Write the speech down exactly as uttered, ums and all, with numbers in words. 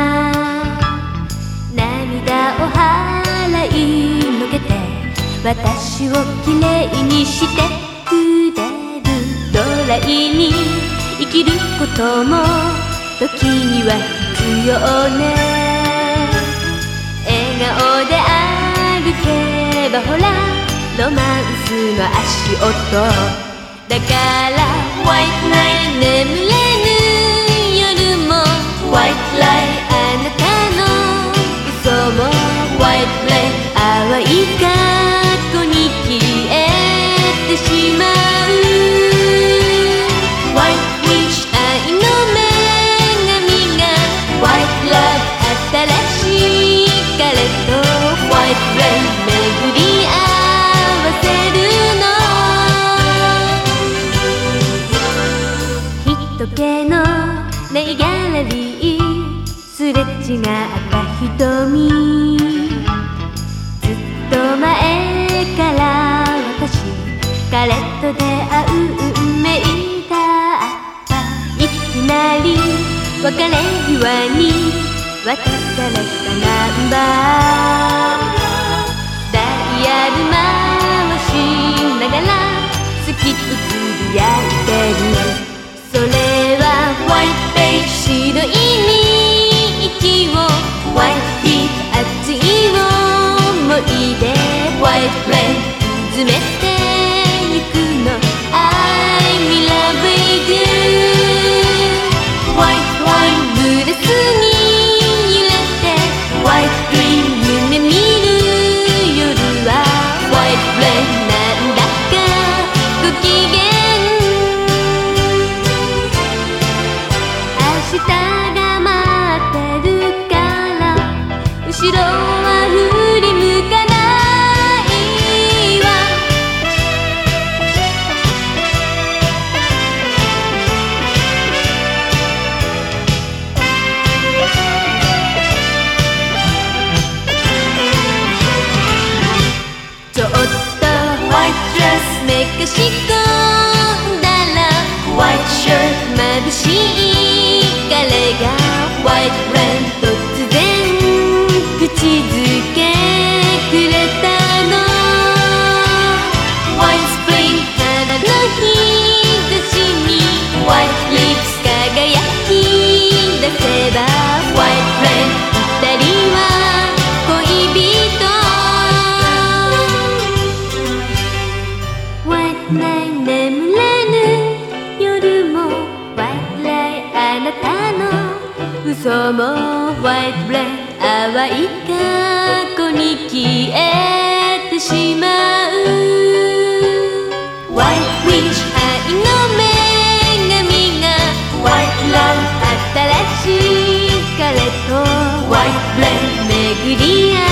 涙を払いのけて私をきれいにしてくれる。ドライに生きることも時には必要ね。笑顔で歩けばほらロマンスの足音だから White night 眠れぬ夜も White light あなたの嘘も White flame 淡い過去に消えてしまう White witch 愛の女神が White love 新しい彼と White flame 巡り合わせるの。人気のないギャラリーすれ違った瞳ずっと前から私彼と出会う運命だった。いきなり別れ際に渡されたナンバーダイヤル回しながら好きとつぶやいてる。それは White face 白い息を White heat 熱い想いで White flame 詰めてゆくの I'm in love with you White wine ブレスに揺れて White dream 夢見る夜は White flame なんだかご機嫌明日が待ってるから後ろは振り向かないわ。ちょっと White dress めかし込んだら White shirt 眩しい彼が White flame 突然口づけくれたの White spring 肌の日差しに White lips 輝き出せば White flame 二人は恋人 White night 眠れぬ夜も White light あなたの嘘も White flame 淡い過去に消えてしまう White witch 愛の女神が White love 新しい彼と White flame 巡り合う